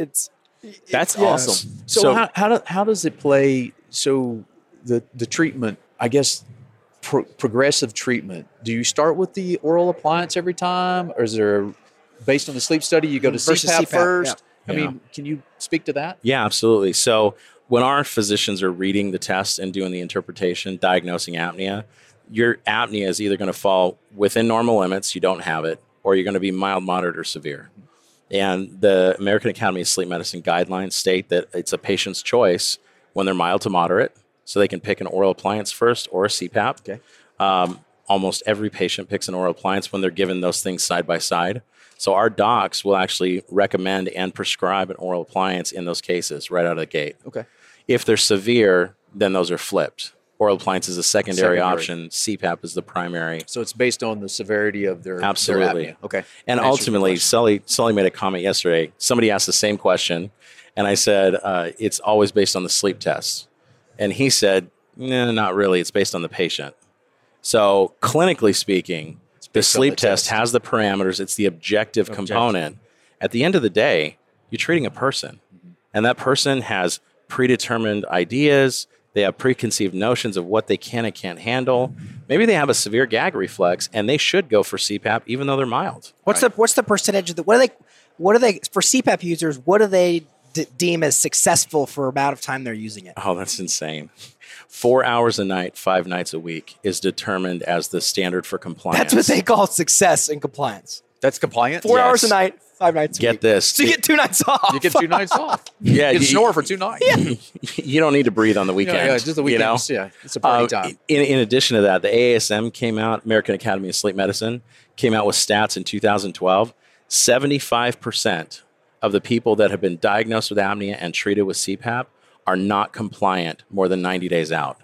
That's awesome. So how does it play? So the treatment, I guess, progressive treatment. Do you start with the oral appliance every time, or is there, based on the sleep study, you go to CPAP first? Yeah. I mean, can you speak to that? Yeah, absolutely. So when our physicians are reading the test and doing the interpretation, diagnosing apnea, your apnea is either going to fall within normal limits, you don't have it, or you're going to be mild, moderate, or severe. And the American Academy of Sleep Medicine guidelines state that it's a patient's choice when they're mild to moderate, so they can pick an oral appliance first or a CPAP. Okay. Almost every patient picks an oral appliance when they're given those things side by side. So our docs will actually recommend and prescribe an oral appliance in those cases right out of the gate. Okay. If they're severe, then those are flipped. Oral appliance is a secondary option. CPAP is the primary. So it's based on the severity of their Absolutely. Their apnea. Okay. And ultimately, Sully made a comment yesterday. Somebody asked the same question, and I said, it's always based on the sleep test. And he said, no, not really. It's based on the patient. So clinically speaking, the sleep test has the parameters. It's the objective component. At the end of the day, you're treating a person. And that person has predetermined ideas. They have preconceived notions of what they can and can't handle. Maybe they have a severe gag reflex, and they should go for CPAP, even though they're mild. What's the percentage of what are they for CPAP users? What do they deem as successful for amount of time they're using it? Oh, that's insane. 4 hours a night, 5 nights a week is determined as the standard for compliance. That's what they call success in compliance. That's compliant? 4 hours a night, 5 nights a week. Get this. So you get 2 nights off. You get 2 nights off. Yeah, you can snore for 2 nights. Yeah. You don't need to breathe on the weekend. Yeah, just the weekend. Yeah, it's a party time. In addition to that, the AASM came out, American Academy of Sleep Medicine, came out with stats in 2012. 75% of the people that have been diagnosed with apnea and treated with CPAP are not compliant more than 90 days out.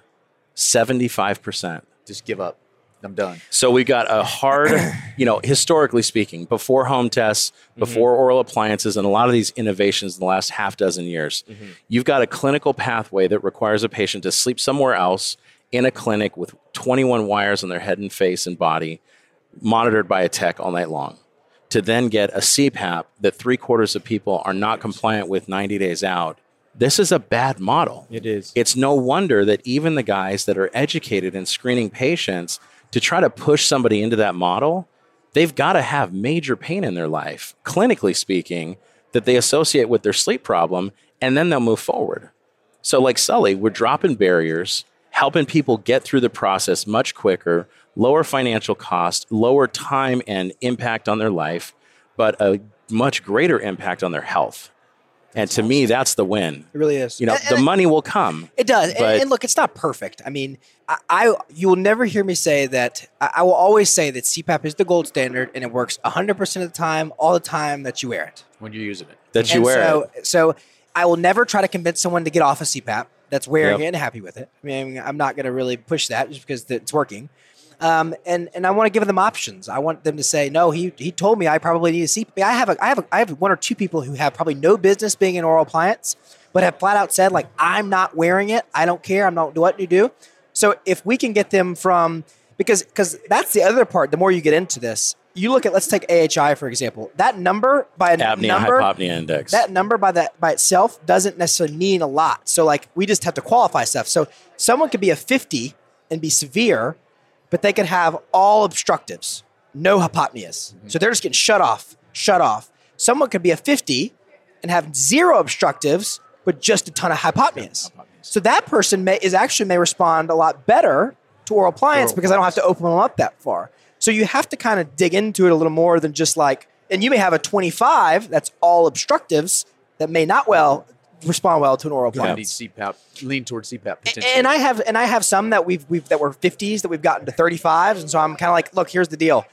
75%. Just give up. I'm done. So we got a hard, historically speaking, before home tests, before oral appliances, and a lot of these innovations in the last half dozen years, you've got a clinical pathway that requires a patient to sleep somewhere else in a clinic with 21 wires on their head and face and body, monitored by a tech all night long, to then get a CPAP that 3/4 of people are not compliant with 90 days out. This is a bad model. It is. It's no wonder that even the guys that are educated in screening patients to try to push somebody into that model, they've got to have major pain in their life, clinically speaking, that they associate with their sleep problem, and then they'll move forward. So like Sully, we're dropping barriers, helping people get through the process much quicker, lower financial cost, lower time and impact on their life, but a much greater impact on their health. And to me, that's the win. It really is. The money will come. It does. And look, it's not perfect. I mean, you will never hear me say that. I will always say that CPAP is the gold standard and it works 100% of the time, all the time that you wear it. When you're using it. That you wear it. So I will never try to convince someone to get off a CPAP that's wearing it and happy with it. I mean, I'm not going to really push that just because it's working. And I want to give them options. I want them to say, no, he told me I probably need a CPAP. I have 1 or 2 people who have probably no business being an oral appliance, but have flat out said, like, I'm not wearing it. I don't care. I'm not what you do. So if we can get them from, because that's the other part. The more you get into this, you look at, let's take AHI for example. That number by apnea-hypopnea index. That number by itself doesn't necessarily mean a lot. So like we just have to qualify stuff. So someone could be a 50 and be severe, but they could have all obstructives, no hypopneas. So they're just getting shut off. Someone could be a 50 and have 0 obstructives, but just a ton of hypopneas. So that person may respond a lot better to oral appliance because I don't have to open them up that far. So you have to kind of dig into it a little more than just like, and you may have a 25 that's all obstructives that may not respond well to an oral appliance. Lean towards CPAP potentially. And I have some that that were 50s that we've gotten to 35s, and so I'm kind of like, look, here's the deal.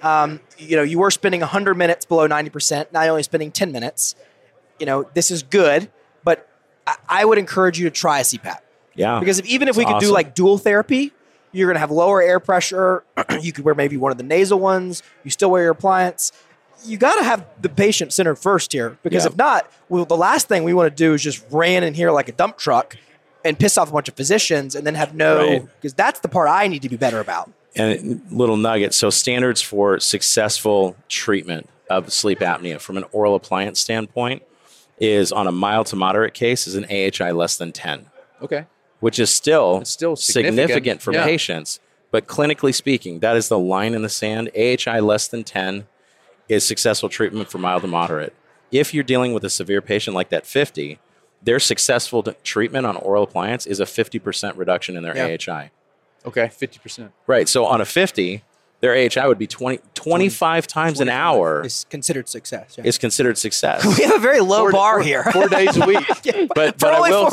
You were spending 100 minutes below 90%. Now you're only spending 10 minutes. This is good, but I would encourage you to try a CPAP. Yeah. Because even if we could do awesome. like dual therapy, you're going to have lower air pressure. You could wear maybe one of the nasal ones. You still wear your appliance. You got to have the patient centered first here, because if not, the last thing we want to do is just ran in here like a dump truck and piss off a bunch of physicians and then have because that's the part I need to be better about. And little nugget. So standards for successful treatment of sleep apnea from an oral appliance standpoint is on a mild to moderate case is an AHI less than 10. Okay. Which is still significant for yeah. patients. But clinically speaking, that is the line in the sand. AHI less than 10 is successful treatment for mild to moderate. If you're dealing with a severe patient like that 50, their successful treatment on oral appliance is a 50% reduction in their AHI. Okay, 50%. Right. So on a 50, their AHI would be 25 times an hour. It's considered success. Yeah. Is considered success. We have a very low bar here. 4 days a week. But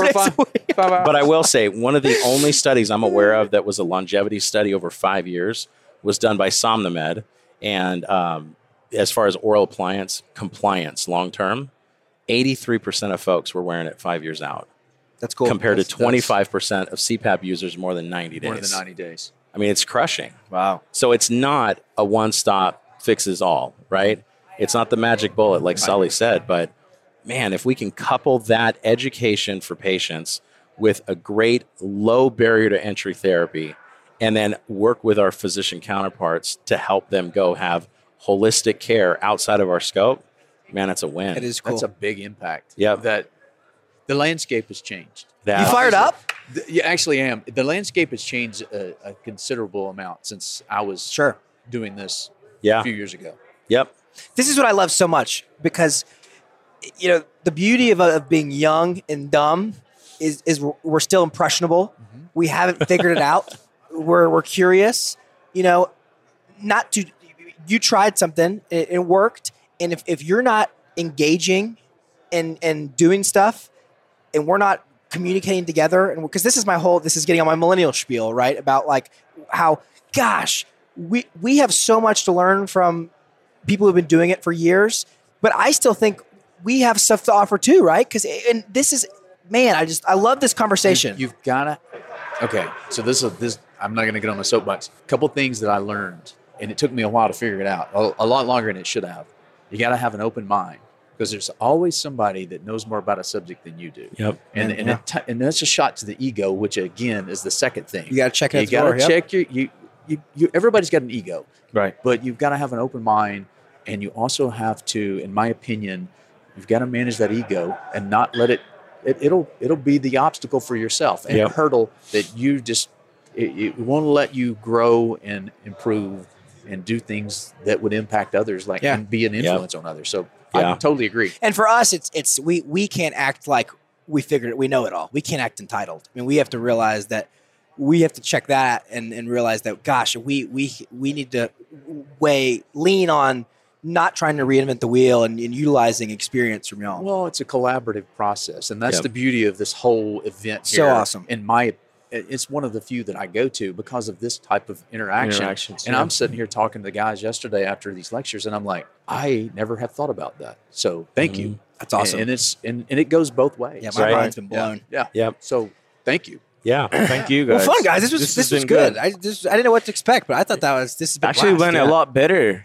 I will say one of the only studies I'm aware of that was a longevity study over 5 years was done by Somnomed, and as far as oral appliance compliance long term, 83% of folks were wearing it 5 years out. That's cool. Compared to 25% of CPAP users more than 90 days. More than 90 days. I mean, it's crushing. Wow. So it's not a one-stop fixes all, right? It's not the magic bullet like Sully said, but man, if we can couple that education for patients with a great low barrier to entry therapy and then work with our physician counterparts to help them go have holistic care outside of our scope, man, that's a win. It is cool. That's a big impact. Yeah. That the landscape has changed. You fired up? You actually am. The landscape has changed a considerable amount since I was doing this a few years ago. Yep. This is what I love so much, because the beauty of being young and dumb is we're still impressionable. Mm-hmm. We haven't figured it out. We're curious. You tried something, it worked, and if you're not engaging and doing stuff, and we're not communicating together, and because this is getting on my millennial spiel, right? About like how, gosh, we have so much to learn from people who've been doing it for years, but I still think we have stuff to offer too, right? And this is, man, I love this conversation. You've gotta, okay. So this I'm not gonna get on my soapbox. A couple things that I learned, and it took me a while to figure it out, a lot longer than it should have. You gotta have an open mind, because there's always somebody that knows more about a subject than you do. Yep. And that's a shot to the ego, which again is the second thing. You got to check it. You got to check you. Everybody's got an ego, right? But you've got to have an open mind, and you also have to, in my opinion, you've got to manage that ego and not let it'll be the obstacle for yourself and a hurdle that you just it won't let you grow and improve and do things that would impact others, and be an influence on others. So. I totally agree. And for us, it's we can't act like we figured it. We know it all. We can't act entitled. I mean, we have to realize that we have to check that and realize that, gosh, we need to lean on not trying to reinvent the wheel and utilizing experience from y'all. Well, it's a collaborative process, and that's the beauty of this whole event here. So awesome. It's one of the few that I go to because of this type of interaction. And I'm sitting here talking to the guys yesterday after these lectures, and I'm like, I never have thought about that. So thank you. That's awesome. And it goes both ways. Yeah, my mind's been blown. Yeah. Yep. So thank you. Yeah. Thank you, guys. Well, fun, guys. This was good. I didn't know what to expect, but I thought this has been actually went a lot better.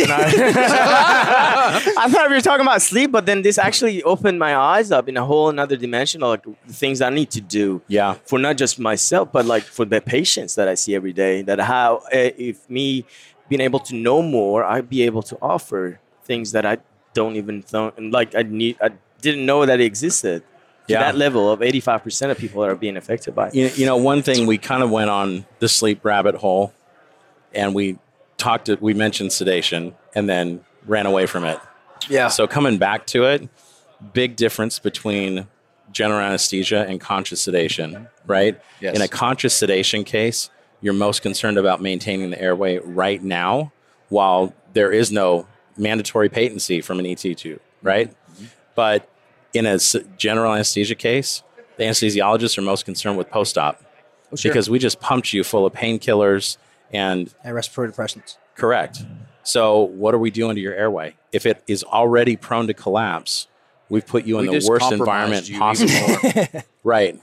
I thought we were talking about sleep, but then this actually opened my eyes up in a whole another dimension of like the things I need to do. Yeah. For not just myself, but like for the patients that I see every day. That how if me being able to know more, I'd be able to offer things that I don't even I didn't know that it existed. To that level of 85% of people that are being affected by it. One thing we kind of went on the sleep rabbit hole, and we mentioned sedation and then ran away from it. Yeah. So coming back to it, big difference between general anesthesia and conscious sedation, right? Yes. In a conscious sedation case, you're most concerned about maintaining the airway right now while there is no mandatory patency from an ET2, right? Mm-hmm. But in a general anesthesia case, the anesthesiologists are most concerned with post-op because we just pumped you full of painkillers and respiratory depressants. Correct. So what are we doing to your airway? If it is already prone to collapse, we've put you in the worst environment possible. Right.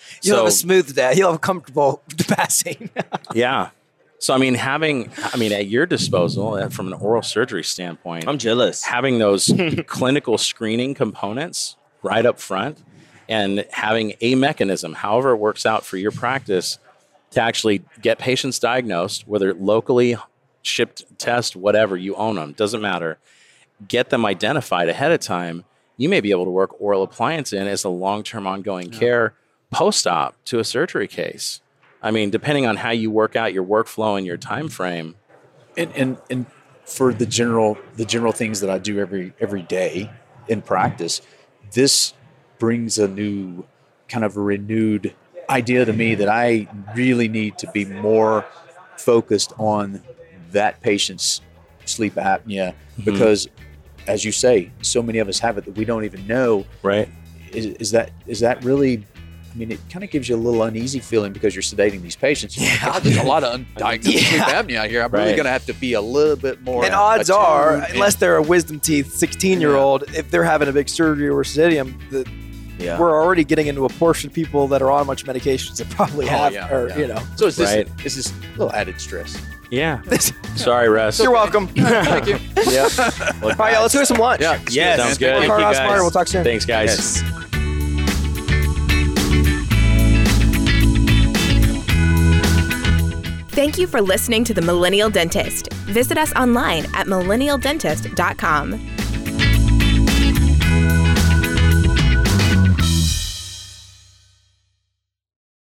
You'll have a smooth day. You'll have a comfortable passing. Yeah. So, I mean, at your disposal, from an oral surgery standpoint, I'm jealous. Having those clinical screening components right up front and having a mechanism, however it works out for your practice, to actually get patients diagnosed, whether locally, shipped test, whatever, you own them, doesn't matter. Get them identified ahead of time. You may be able to work oral appliance in as a long-term ongoing care post-op to a surgery case. I mean, depending on how you work out your workflow and your time frame. And for the general things that I do every day in practice, this brings a new kind of a renewed idea to me that I really need to be more focused on that patient's sleep apnea because, as you say, so many of us have it that we don't even know. Right. Is that really? I mean, it kind of gives you a little uneasy feeling because you're sedating these patients. God, there's a lot of undiagnosed sleep apnea out here. I'm really going to have to be a little bit more. And odds are, unless they're a wisdom teeth 16-year-old, if they're having a big surgery or sedating, we're already getting into a portion of people that are on much medications that probably have, So it's this little added stress. Yeah. Sorry, Russ. You're welcome. Thank you. Yeah. All right, let's do some lunch. Yeah. Yes. Sounds good. Work hard, not smarter. We'll talk soon. Thanks, guys. Yes. Thank you for listening to The Millennial Dentist. Visit us online at millennialdentist.com.